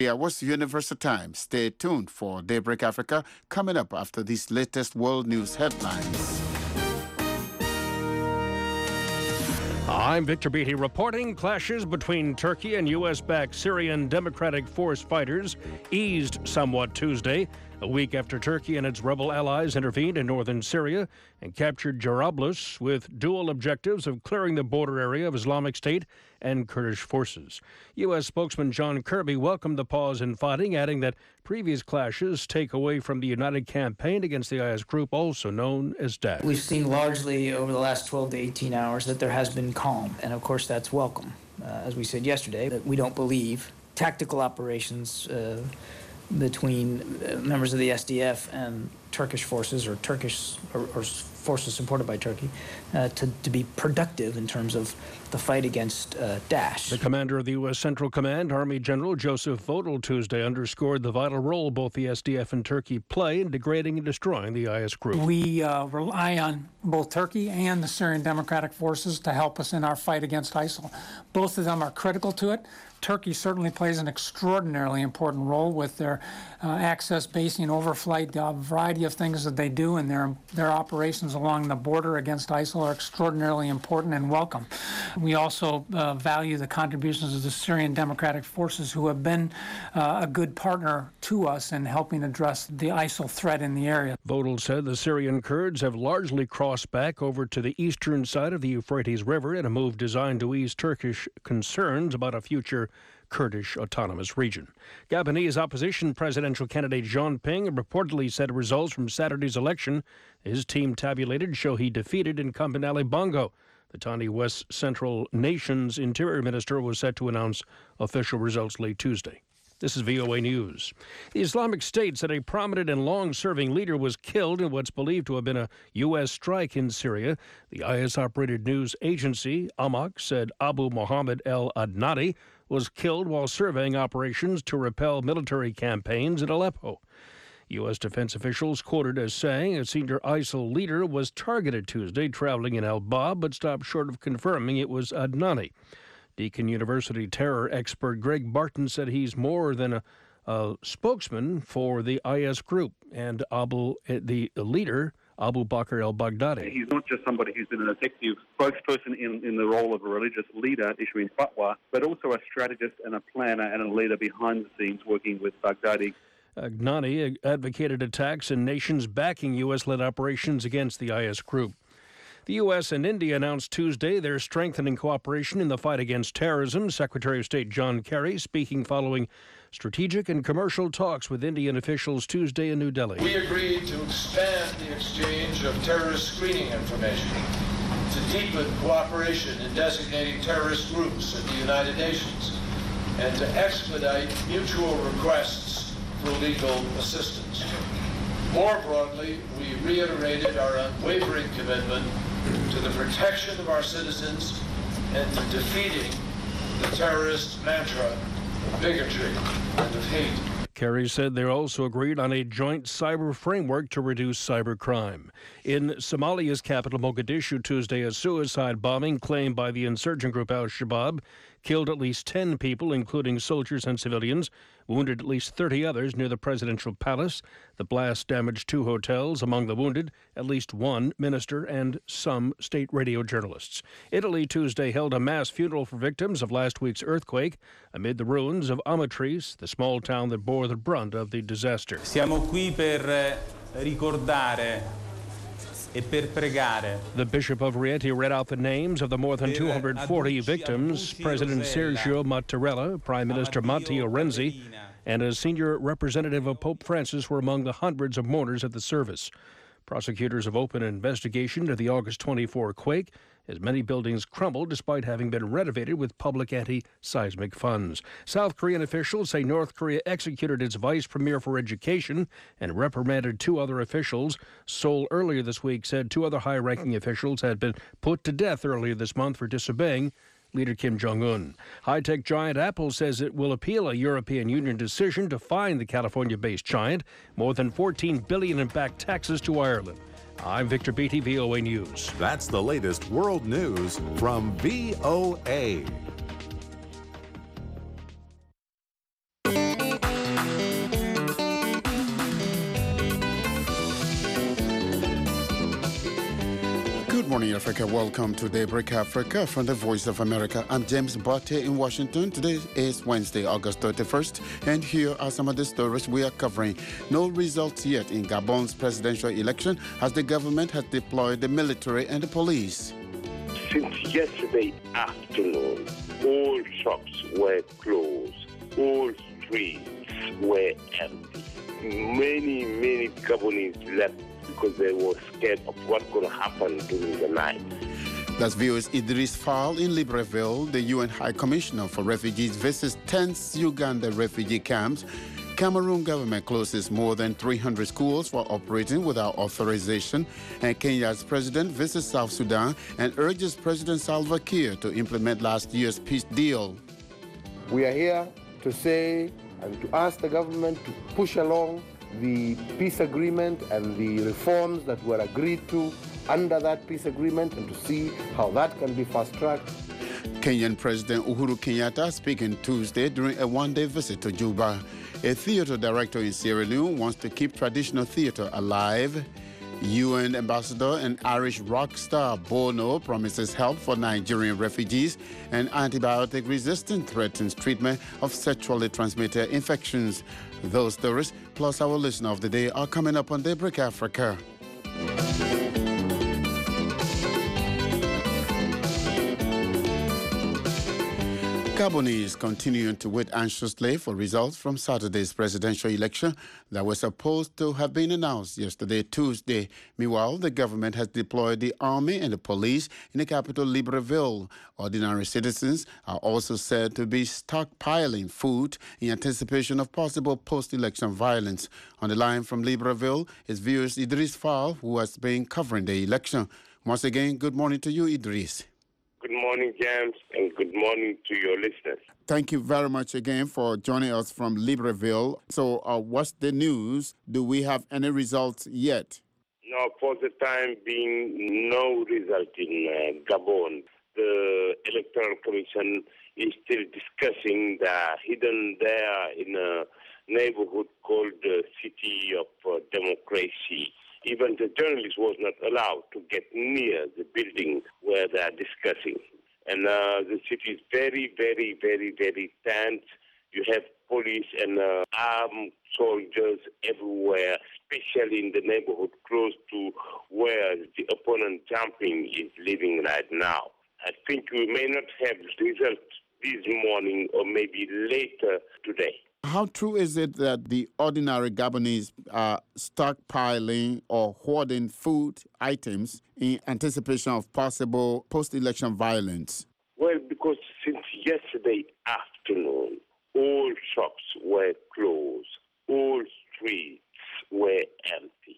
Was Universal Time. Stay tuned for Daybreak Africa coming up after these latest world news headlines. I'm Victor Beatty reporting. Clashes between Turkey and U.S.-backed Syrian Democratic Force fighters eased somewhat Tuesday, a week after Turkey and its rebel allies intervened in northern Syria and captured Jarablus with dual objectives of clearing the border area of Islamic State and Kurdish forces. U.S. spokesman John Kirby welcomed the pause in fighting, adding that previous clashes take away from the united campaign against the IS group, also known as Daesh. We've seen largely over the last 12 to 18 hours that there has been calm, and of course that's welcome. As we said yesterday, that we don't believe tactical operations between members of the SDF and Turkish forces or forces supported by Turkey to be productive in terms of the fight against Daesh. The commander of the U.S. Central Command, Army General Joseph Votel, Tuesday underscored the vital role both the SDF and Turkey play in degrading and destroying the IS group. We rely on both Turkey and the Syrian Democratic Forces to help us in our fight against ISIL. Both of them are critical to it. Turkey certainly plays an extraordinarily important role with their access, basing, overflight, a variety of things that they do, and their operations along the border against ISIL are extraordinarily important and welcome. We also value the contributions of the Syrian Democratic Forces, who have been a good partner to us in helping address the ISIL threat in the area. Votel said the Syrian Kurds have largely crossed back over to the eastern side of the Euphrates River in a move designed to ease Turkish concerns about a future Kurdish autonomous region. Gabonese opposition presidential candidate Jean Ping reportedly said results from Saturday's election his team tabulated show he defeated incumbent Ali Bongo. The tiny West Central nation's interior minister was set to announce official results late Tuesday. This is VOA News. The Islamic State said a prominent and long-serving leader was killed in what's believed to have been a U.S. strike in Syria. The IS-operated news agency, Amaq, said Abu Mohammed el-Adnani was killed while surveying operations to repel military campaigns in Aleppo. U.S. defense officials quoted as saying a senior ISIL leader was targeted Tuesday traveling in al-Bab, but stopped short of confirming it was Adnani. Deakin University terror expert Greg Barton said he's more than a spokesman for the IS group, and the leader, Abu Bakr al-Baghdadi. He's not just somebody who's been an effective spokesperson in the role of a religious leader issuing fatwa, but also a strategist and a planner and a leader behind the scenes working with Baghdadi. Aghnani advocated attacks in nations backing U.S.-led operations against the IS group. The U.S. and India announced Tuesday they're strengthening cooperation in the fight against terrorism. Secretary of State John Kerry speaking following strategic and commercial talks with Indian officials Tuesday in New Delhi. We agreed to expand the exchange of terrorist screening information, to deepen cooperation in designating terrorist groups at the United Nations, and to expedite mutual requests for legal assistance. More broadly, we reiterated our unwavering commitment to the protection of our citizens and to defeating the terrorist mantra of bigotry and of hate. Kerry said they also agreed on a joint cyber framework to reduce cybercrime. In Somalia's capital, Mogadishu, Tuesday, a suicide bombing claimed by the insurgent group al-Shabaab killed at least 10 people, including soldiers and civilians, wounded at least 30 others near the presidential palace. The blast damaged 2 hotels. Among the wounded, at least 1 minister and some state radio journalists. Italy Tuesday held a mass funeral for victims of last week's earthquake amid the ruins of Amatrice, the small town that bore the brunt of the disaster. Siamo qui per ricordare e per pregare. The Bishop of Rieti read out the names of the more than 240 victims. President Sergio Mattarella, Prime Minister Matteo Renzi, and a senior representative of Pope Francis were among the hundreds of mourners at the service. Prosecutors have opened an investigation into the August 24 quake, as many buildings crumbled despite having been renovated with public anti-seismic funds. South Korean officials say North Korea executed its vice premier for education and reprimanded 2 other officials. Seoul earlier this week said 2 other high-ranking officials had been put to death earlier this month for disobeying leader Kim Jong-un. High-tech giant Apple says it will appeal a European Union decision to fine the California-based giant more than $14 billion in back taxes to Ireland. I'm Victor Beatty, VOA News. That's the latest world news from VOA. morning, Africa. Welcome to Daybreak Africa from the Voice of America. I'm James Botte in Washington. Today is Wednesday, August 31st, and here are some of the stories we are covering. No results yet in Gabon's presidential election as the government has deployed the military and the police. Since yesterday afternoon, all shops were closed, all streets were empty. Many Gabonese left because they were scared of what's going to happen during the night. That's viewers Idris Fall in Libreville. The UN High Commissioner for Refugees visits 10 Uganda refugee camps. Cameroon government closes more than 300 schools for operating without authorization. And Kenya's president visits South Sudan and urges President Salva Kiir to implement last year's peace deal. We are here to say and to ask the government to push along the peace agreement and the reforms that were agreed to under that peace agreement and to see how that can be fast-tracked. Kenyan President Uhuru Kenyatta speaking Tuesday during a one-day visit to Juba. A theater director in Sierra Leone wants to keep traditional theater alive. UN ambassador and Irish rock star Bono promises help for Nigerian refugees, and antibiotic-resistant threatens treatment of sexually transmitted infections. Those stories, plus our listener of the day, are coming up on Daybreak Africa. Gabonese continuing to wait anxiously for results from Saturday's presidential election that was supposed to have been announced yesterday, Tuesday. Meanwhile, the government has deployed the army and the police in the capital, Libreville. Ordinary citizens are also said to be stockpiling food in anticipation of possible post-election violence. On the line from Libreville is viewers Idris Fall, who has been covering the election. Once again, good morning to you, Idris. Good morning, James, and good morning to your listeners. Thank you very much again for joining us from Libreville. So what's the news? Do we have any results yet? No, for the time being, no result in Gabon. The Electoral Commission is still discussing the hidden there in a neighborhood called the City of Democracy. Even the journalist was not allowed to get near the building where they are discussing. And the city is very tense. You have police and armed soldiers everywhere, especially in the neighborhood close to where the opponent jumping is living right now. I think we may not have results this morning or maybe later today. How true is it that the ordinary Gabonese are stockpiling or hoarding food items in anticipation of possible post-election violence? Well, because since yesterday afternoon, all shops were closed, all streets were empty.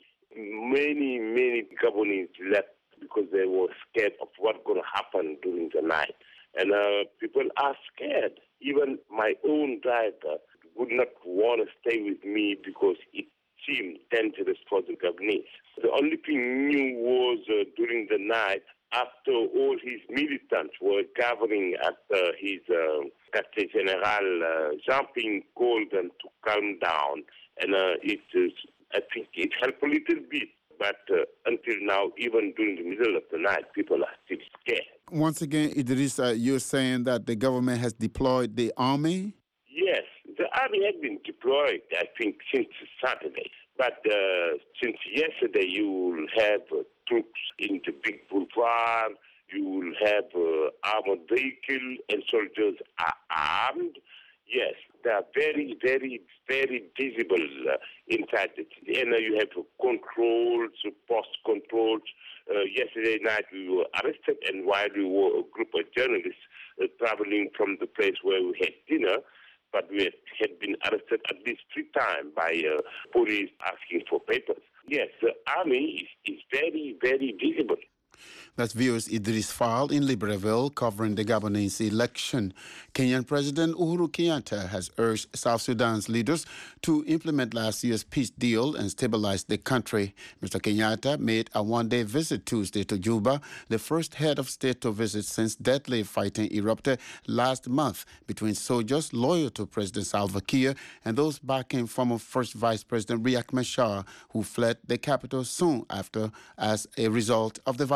Many Gabonese left because they were scared of what's going to happen during the night. And people are scared. Even my own driver would not want to stay with me because it seemed dangerous for the Gabonese. The only thing new was during the night, after all his militants were gathering at his Quartier General, Jean-Ping called them to calm down. And I think it helped a little bit. But until now, even during the middle of the night, people are still scared. Once again, Idris, you're saying that the government has deployed the army? Yes. The army had been deployed, I think, since Saturday. But since yesterday, you will have troops in the big boulevard, you will have armored vehicles, and soldiers are armed. Yes, they are very visible inside the city. And you have controls, post controls. Yesterday night, we were arrested, and while we were a group of journalists traveling from the place where we had dinner, but we had been arrested at least 3 times by police asking for papers. Yes, the army is very visible. That's viewers Idris Fall in Libreville covering the Gabonese election. Kenyan President Uhuru Kenyatta has urged South Sudan's leaders to implement last year's peace deal and stabilize the country. Mr. Kenyatta made a one-day visit Tuesday to Juba, the first head of state to visit since deadly fighting erupted last month between soldiers loyal to President Salva Kiir and those backing former First Vice President Riek Machar, who fled the capital soon after as a result of the violence.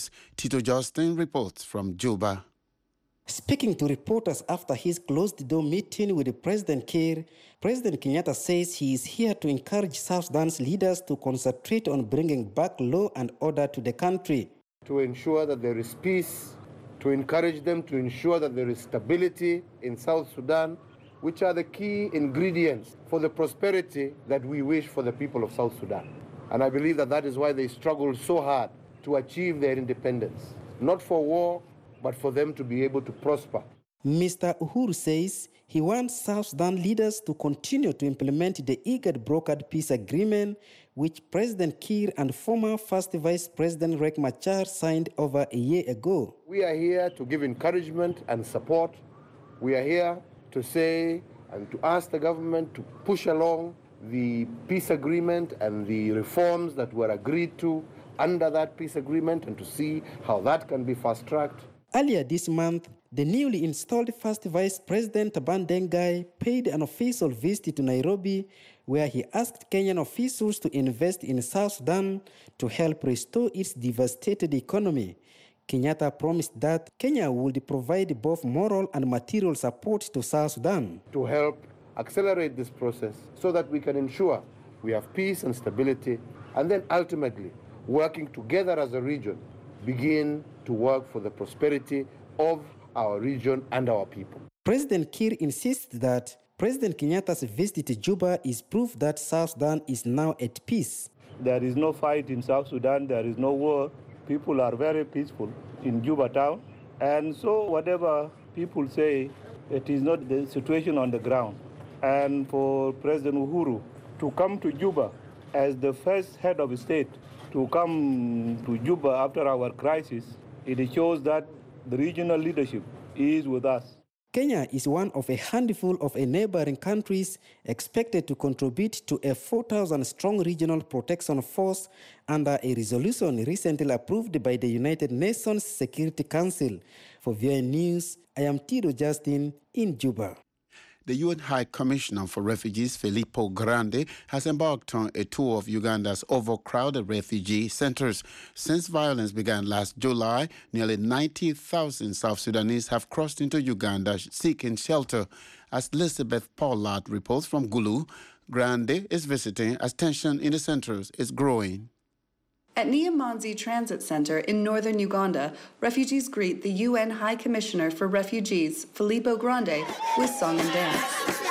News. Tito Justin reports from Juba. Speaking to reporters after his closed-door meeting with President Kiir, President Kenyatta says he is here to encourage South Sudan's leaders to concentrate on bringing back law and order to the country. To ensure that there is peace, to encourage them to ensure that there is stability in South Sudan, which are the key ingredients for the prosperity that we wish for the people of South Sudan. And I believe that that is why they struggle so hard to achieve their independence, not for war, but for them to be able to prosper. Mr. Uhuru says he wants South Sudan leaders to continue to implement the IGAD brokered peace agreement, which President Kiir and former First Vice President Riek Machar signed over a year ago. We are here to give encouragement and support. We are here to say and to ask the government to push along the peace agreement and the reforms that were agreed to under that peace agreement and to see how that can be fast-tracked. Earlier this month, the newly installed First Vice President Taban Dengai paid an official visit to Nairobi, where he asked Kenyan officials to invest in South Sudan to help restore its devastated economy. Kenyatta promised that Kenya would provide both moral and material support to South Sudan to help accelerate this process so that we can ensure we have peace and stability, and then ultimately, working together as a region, begin to work for the prosperity of our region and our people. President Kiir insists that President Kenyatta's visit to Juba is proof that South Sudan is now at peace. There is no fight in South Sudan, there is no war. People are very peaceful in Juba town. And so whatever people say, it is not the situation on the ground. And for President Uhuru to come to Juba as the first head of state to come to Juba after our crisis, it shows that the regional leadership is with us. Kenya is one of a handful of neighboring countries expected to contribute to a 4,000-strong regional protection force under a resolution recently approved by the United Nations Security Council. For VOA News, I am Tito Justin in Juba. The UN High Commissioner for Refugees, Filippo Grandi, has embarked on a tour of Uganda's overcrowded refugee centers. Since violence began last July, nearly 90,000 South Sudanese have crossed into Uganda seeking shelter. As Elizabeth Pollard reports from Gulu, Grandi is visiting as tension in the centers is growing. At Niyamanzi Transit Center in northern Uganda, refugees greet the UN High Commissioner for Refugees, Filippo Grandi, with song and dance.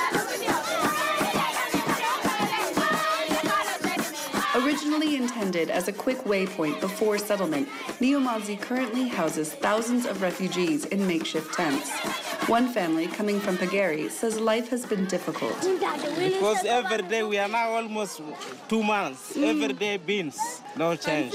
Originally intended as a quick waypoint before settlement, Niyamanzi currently houses thousands of refugees in makeshift tents. One family coming from Pagari says life has been difficult. Because every day we are now almost 2 months. Every day beans, no change.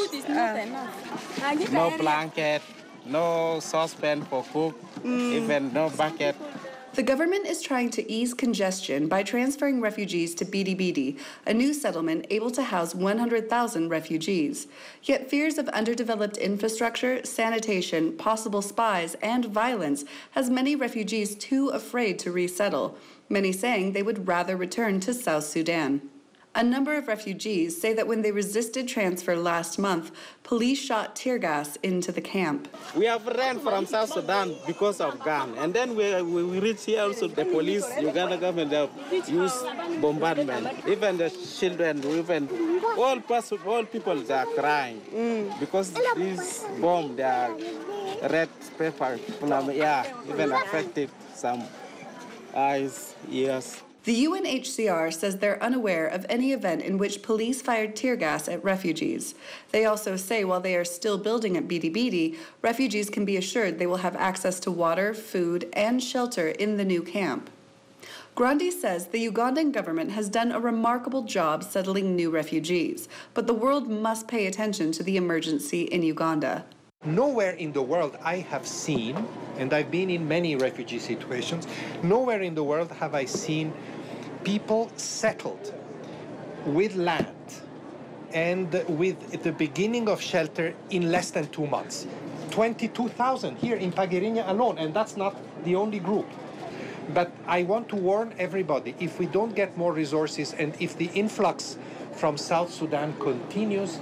No blanket, no saucepan for cook, even no bucket. The government is trying to ease congestion by transferring refugees to Bidi, a new settlement able to house 100,000 refugees. Yet fears of underdeveloped infrastructure, sanitation, possible spies, and violence has many refugees too afraid to resettle, many saying they would rather return to South Sudan. A number of refugees say that when they resisted transfer last month, police shot tear gas into the camp. We have ran from South Sudan because of gun. And then we reach here also, the police, Uganda government, have used bombardment. Even the children, even all people, they are crying. Because these bombs, they are red paper, even affected some eyes, ears. The UNHCR says they're unaware of any event in which police fired tear gas at refugees. They also say while they are still building at Bidi, refugees can be assured they will have access to water, food, and shelter in the new camp. Grandi says the Ugandan government has done a remarkable job settling new refugees, but the world must pay attention to the emergency in Uganda. Nowhere in the world I have seen, and I've been in many refugee situations, nowhere in the world have I seen people settled with land and with the beginning of shelter in less than 2 months. 22,000 here in Pagarinya alone, and that's not the only group. But I want to warn everybody, if we don't get more resources and if the influx from South Sudan continues,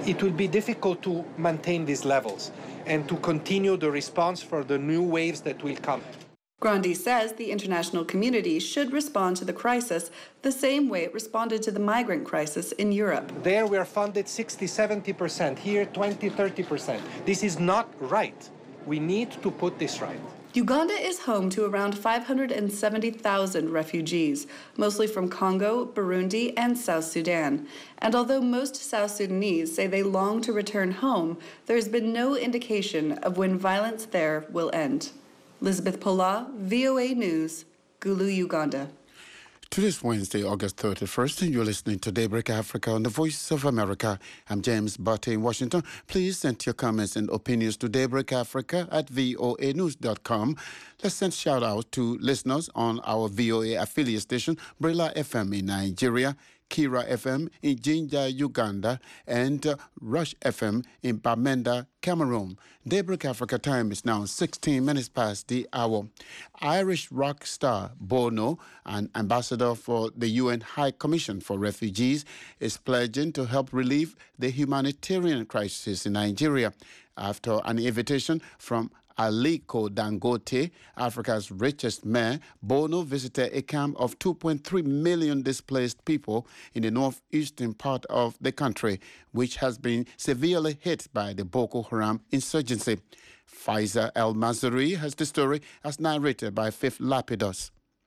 it will be difficult to maintain these levels and to continue the response for the new waves that will come. Grandi says the international community should respond to the crisis the same way it responded to the migrant crisis in Europe. There we are funded 60-70%, here 20-30%. This is not right. We need to put this right. Uganda is home to around 570,000 refugees, mostly from Congo, Burundi, and South Sudan. And although most South Sudanese say they long to return home, there has been no indication of when violence there will end. Elizabeth Pola, VOA News, Gulu, Uganda. Today's Wednesday, August 31st, and you're listening to Daybreak Africa on the Voice of America. I'm James Butte in Washington. Please send your comments and opinions to daybreakafrica@voanews.com. Let's send shout-outs to listeners on our VOA affiliate station, Brilla FM in Nigeria, Kira FM in Jinja, Uganda, and Rush FM in Bamenda, Cameroon. Daybreak Africa time is now 16 minutes past the hour. Irish rock star Bono, an ambassador for the UN High Commission for Refugees, is pledging to help relieve the humanitarian crisis in Nigeria after an invitation from Aliko Dangote, Africa's richest mayor. Bono visited a camp of 2.3 million displaced people in the northeastern part of the country, which has been severely hit by the Boko Haram insurgency. Faiza El-Mazari has the story as narrated by Fifth Lapidus.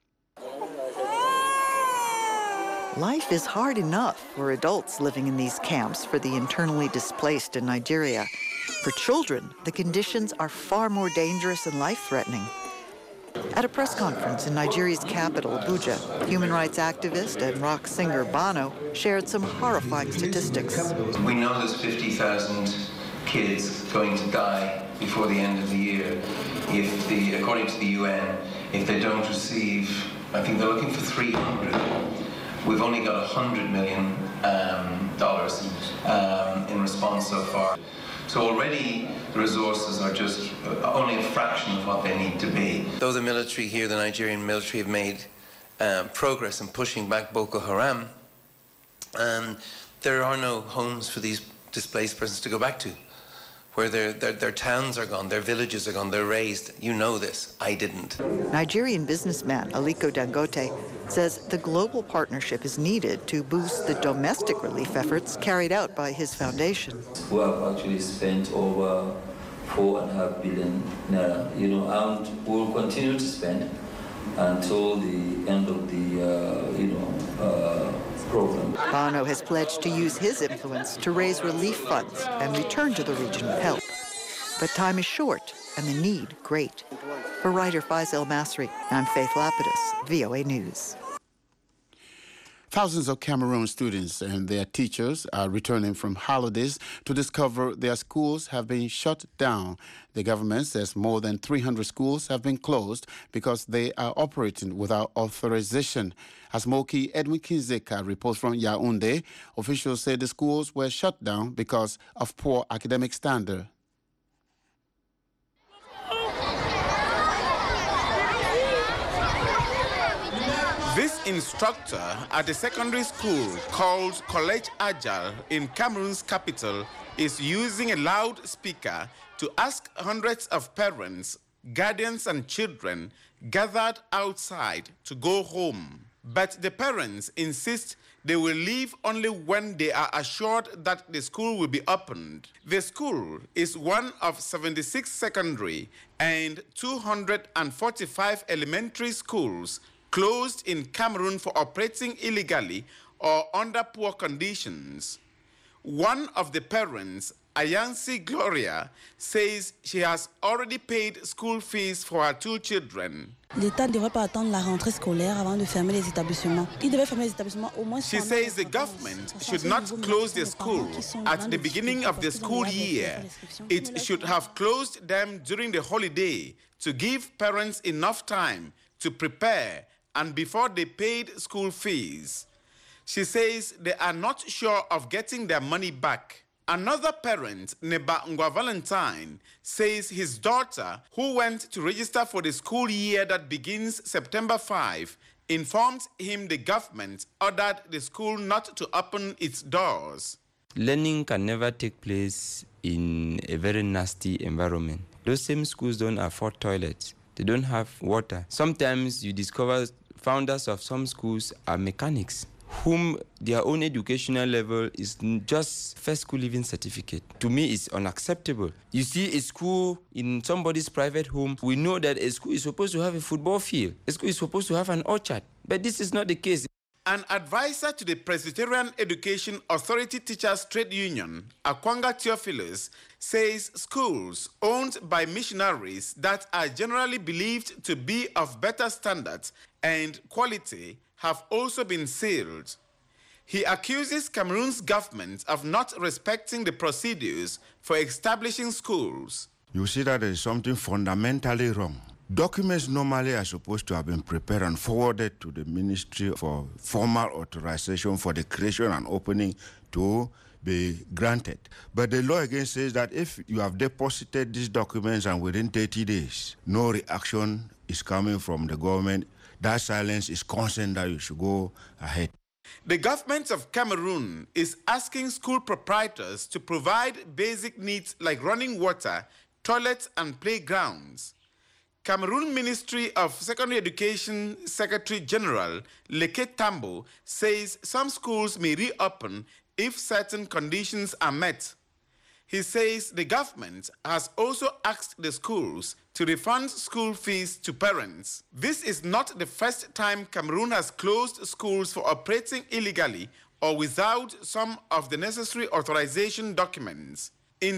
Life is hard enough for adults living in these camps for the internally displaced in Nigeria. For children, the conditions are far more dangerous and life-threatening. At a press conference in Nigeria's capital, Abuja, human rights activist and rock singer Bono shared some horrifying statistics. We know there's 50,000 kids going to die before the end of the year according to the UN, if they don't receive, I think they're looking for 300. We've only got $100 million in response so far. So already the resources are just only a fraction of what they need to be. Though the military here, the Nigerian military, have made progress in pushing back Boko Haram, there are no homes for these displaced persons to go back to, where their towns are gone, their villages are gone, they're raised. You know this, I didn't. Nigerian businessman Aliko Dangote says the global partnership is needed to boost the domestic relief efforts carried out by his foundation. We have actually spent over 4.5 billion naira, and we'll continue to spend until the end of the, program. Bono has pledged to use his influence to raise relief funds and return to the region with help. But time is short and the need great. For writer Faiza El-Masri, I'm Faith Lapidus, VOA News. Thousands of Cameroon students and their teachers are returning from holidays to discover their schools have been shut down. The government says more than 300 schools have been closed because they are operating without authorization. As Moki Edwin Kinzeka reports from Yaoundé, officials say the schools were shut down because of poor academic standard. This instructor at a secondary school called College Agile in Cameroon's capital is using a loudspeaker to ask hundreds of parents, guardians and children gathered outside to go home. But the parents insist they will leave only when they are assured that the school will be opened. The school is one of 76 secondary and 245 elementary schools closed in Cameroon for operating illegally or under poor conditions. One of the parents, Ayansi Gloria, says she has already paid school fees for her two children. L'État ne devrait pas attendre la rentrée scolaire avant de fermer les établissements. Il devait fermer les établissements au moins. She says the government should not close the school at the beginning of the school year. It should have closed them during the holiday to give parents enough time to prepare and before they paid school fees. She says they are not sure of getting their money back. Another parent, Neba Ngwa Valentine, says his daughter, who went to register for the school year that begins September 5, informed him the government ordered the school not to open its doors. learning can never take place in a very nasty environment. Those same schools don't afford toilets. They don't have water. Sometimes you discover founders of some schools are mechanics, whom their own educational level is just first school living certificate. To me, it's unacceptable. You see a school in somebody's private home, we know that a school is supposed to have a football field. A school is supposed to have an orchard. But this is not the case. An advisor to the Presbyterian Education Authority Teachers Trade Union, Akwanga Theophilus, says schools owned by missionaries that are generally believed to be of better standards and quality have also been sealed. He accuses Cameroon's government of not respecting the procedures for establishing schools. You see that there is something fundamentally wrong. Documents normally are supposed to have been prepared and forwarded to the ministry for formal authorization for the creation and opening to be granted. But the law again says that if you have deposited these documents and within 30 days, no reaction is coming from the government, that silence is consent that you should go ahead. The government of Cameroon is asking school proprietors to provide basic needs like running water, toilets, and playgrounds. Cameroon Ministry of Secondary Education Secretary General Leke Tambo says some schools may reopen if certain conditions are met. He says the government has also asked the schools to refund school fees to parents. This is not the first time Cameroon has closed schools for operating illegally or without some of the necessary authorization documents. In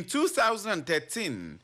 2013,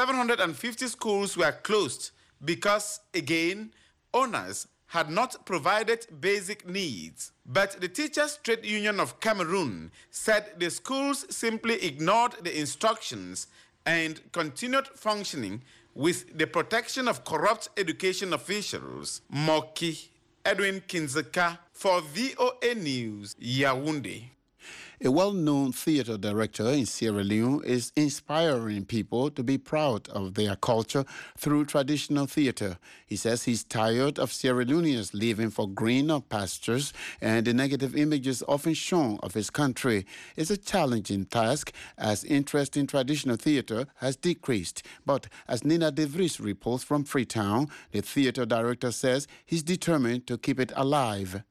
750 schools were closed because, again, owners had not provided basic needs. But the Teachers Trade Union of Cameroon said the schools simply ignored the instructions and continued functioning with the protection of corrupt education officials. Moki Edwin Kinzeka for VOA News, Yaoundé. A well-known theatre director in Sierra Leone is inspiring people to be proud of their culture through traditional theatre. He says he's tired of Sierra Leoneans living for greener pastures and the negative images often shown of his country. It's a challenging task as interest in traditional theatre has decreased. But as Nina De Vries reports from Freetown, the theatre director says he's determined to keep it alive.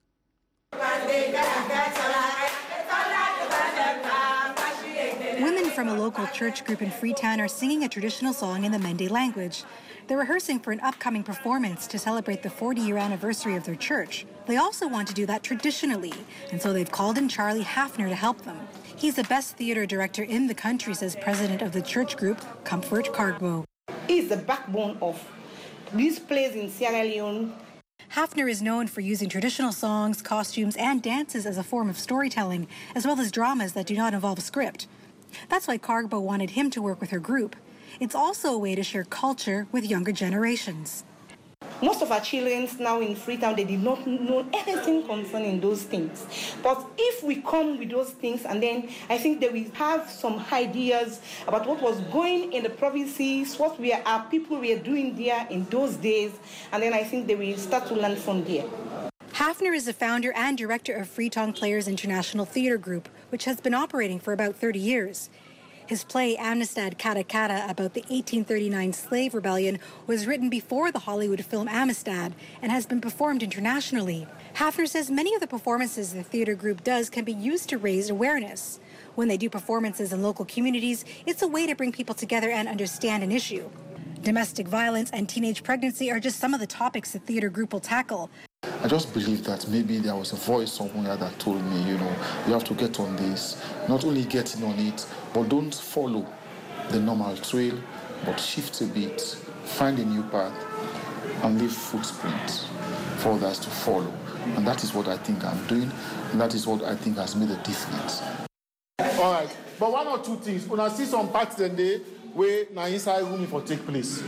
Women from a local church group in Freetown are singing a traditional song in the Mende language. They're rehearsing for an upcoming performance to celebrate the 40-year anniversary of their church. They also want to do that traditionally, and so they've called in Charlie Hafner to help them. He's the best theater director in the country, says president of the church group, Comfort Cargbo. He's the backbone of these plays in Sierra Leone. Hafner is known for using traditional songs, costumes, and dances as a form of storytelling, as well as dramas that do not involve a script. That's why Cargbo wanted him to work with her group. It's also a way to share culture with younger generations. Most of our children now in Freetown, they did not know anything concerning those things. But if we come with those things, and then I think that we have some ideas about what was going in the provinces, what our people were doing there in those days, and then I think they will start to learn from there. Hafner is the founder and director of Freetown Players International Theatre Group, which has been operating for about 30 years. His play, Amistad Kata Kata, about the 1839 slave rebellion, was written before the Hollywood film Amistad and has been performed internationally. Hafner says many of the performances the theatre group does can be used to raise awareness. When they do performances in local communities, it's a way to bring people together and understand an issue. Domestic violence and teenage pregnancy are just some of the topics the theatre group will tackle. I just believe that maybe there was a voice somewhere that told me, you have to get on this. Not only getting on it, but don't follow the normal trail, but shift a bit, find a new path, and leave footprints for others to follow. And that is what I think I'm doing, and that is what I think has made a difference. All right, but one or two things. When I see some parts in there where now inside room for take place.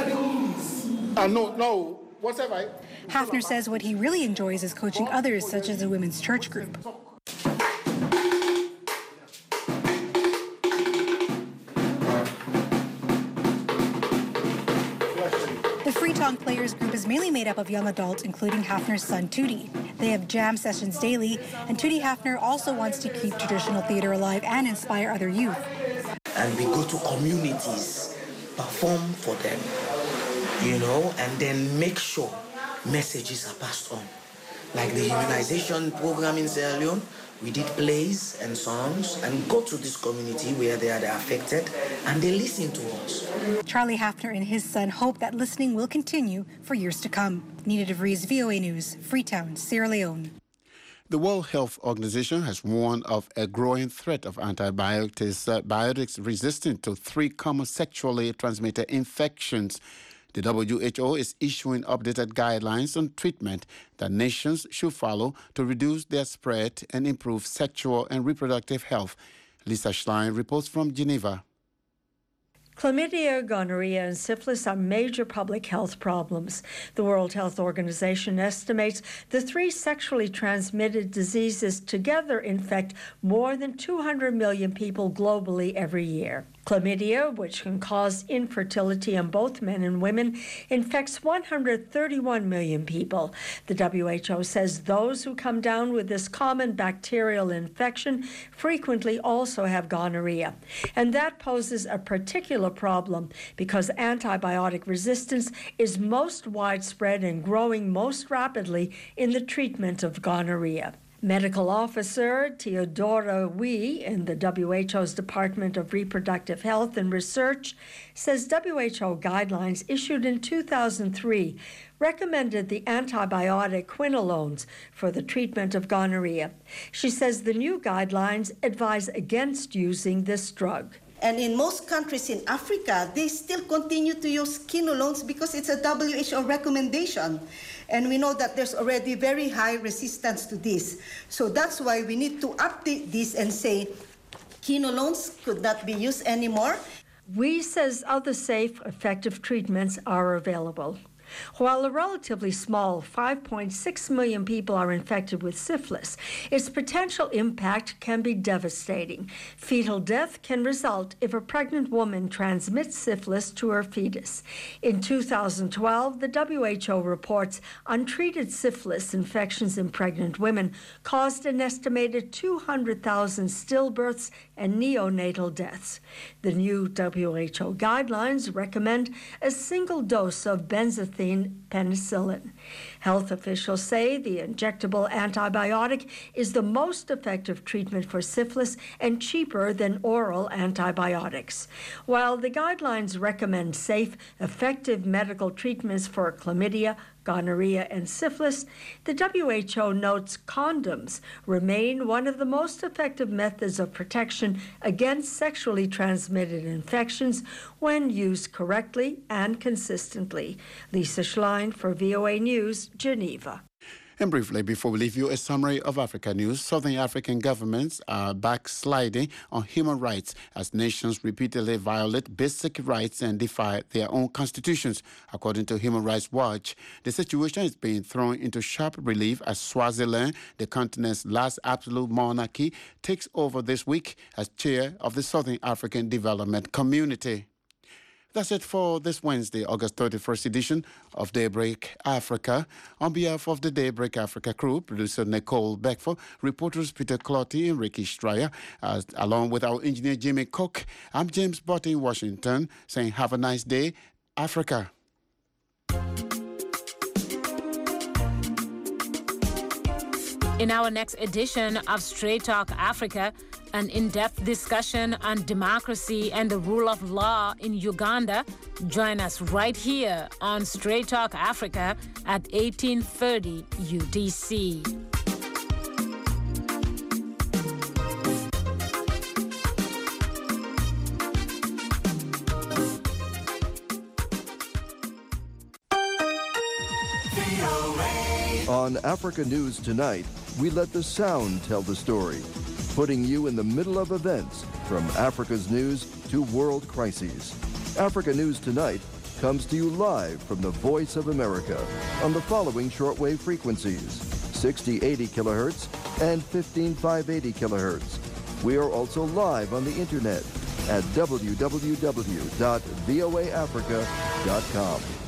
No. What's that, right? Hafner says what he really enjoys is coaching others, such as a women's church group. The Freetown Players Group is mainly made up of young adults, including Hafner's son, Tootie. They have jam sessions daily, and Tutti Hafner also wants to keep traditional theatre alive and inspire other youth. And we go to communities, perform for them, and then make sure messages are passed on. Like the immunization program in Sierra Leone, we did plays and songs and go to this community where they are affected and they listen to us. Charlie Hafner and his son hope that listening will continue for years to come. Nina DeVries, VOA News, Freetown, Sierra Leone. The World Health Organization has warned of a growing threat of antibiotics resistant to 3 common sexually transmitted infections. The WHO is issuing updated guidelines on treatment that nations should follow to reduce their spread and improve sexual and reproductive health. Lisa Schlein reports from Geneva. Chlamydia, gonorrhea, and syphilis are major public health problems. The World Health Organization estimates the 3 sexually transmitted diseases together infect more than 200 million people globally every year. Chlamydia, which can cause infertility in both men and women, infects 131 million people. The WHO says those who come down with this common bacterial infection frequently also have gonorrhea. And that poses a particular problem because antibiotic resistance is most widespread and growing most rapidly in the treatment of gonorrhea. Medical Officer Theodora Wee in the WHO's Department of Reproductive Health and Research says WHO guidelines issued in 2003 recommended the antibiotic quinolones for the treatment of gonorrhea. She says the new guidelines advise against using this drug. And in most countries in Africa, they still continue to use quinolones because it's a WHO recommendation. And we know that there's already very high resistance to this. So that's why we need to update this and say quinolones could not be used anymore. Wee says other safe, effective treatments are available. While a relatively small 5.6 million people are infected with syphilis, its potential impact can be devastating. Fetal death can result if a pregnant woman transmits syphilis to her fetus. In 2012, the WHO reports untreated syphilis infections in pregnant women caused an estimated 200,000 stillbirths and neonatal deaths. The new WHO guidelines recommend a single dose of benzathine penicillin. Health officials say the injectable antibiotic is the most effective treatment for syphilis and cheaper than oral antibiotics. While the guidelines recommend safe, effective medical treatments for chlamydia, gonorrhea, and syphilis, the WHO notes condoms remain one of the most effective methods of protection against sexually transmitted infections when used correctly and consistently. Lisa Schlein for VOA News, Geneva. And briefly, before we leave you, a summary of Africa news. Southern African governments are backsliding on human rights as nations repeatedly violate basic rights and defy their own constitutions. According to Human Rights Watch, the situation is being thrown into sharp relief as Swaziland, the continent's last absolute monarchy, takes over this week as chair of the Southern African Development Community. That's it for this Wednesday, August 31st edition of Daybreak Africa. On behalf of the Daybreak Africa crew, producer Nicole Beckford, reporters Peter Clotty and Ricky Stryer, along with our engineer Jimmy Cook, I'm James Botte in Washington, saying have a nice day, Africa. In our next edition of Straight Talk Africa, an in-depth discussion on democracy and the rule of law in Uganda. Join us right here on Straight Talk Africa at 1830 UTC. On Africa News Tonight, we let the sound tell the story, putting you in the middle of events from Africa's news to world crises. Africa News Tonight comes to you live from the Voice of America on the following shortwave frequencies: 6080 kilohertz and 15580 kilohertz. We are also live on the internet at www.voaafrica.com.